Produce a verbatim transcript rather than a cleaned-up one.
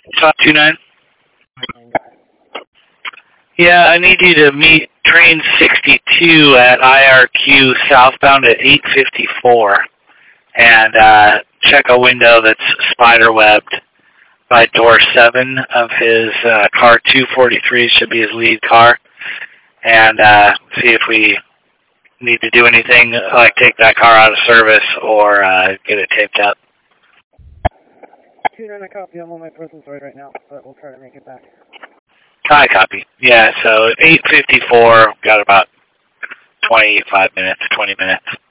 Top two nine. Yeah, I need you to meet train sixty-two at I R Q southbound at eight fifty-four and uh, check a window that's spider-webbed by door seven of his uh, car two forty-three, should be his lead car, and uh, see if we need to do anything like take that car out of service or uh, get it taped up. two nine, I copy. I'm on my presence right now, but we'll try to make it back. Hi, copy. Yeah, so eight fifty-four, got about twenty-five minutes, twenty minutes.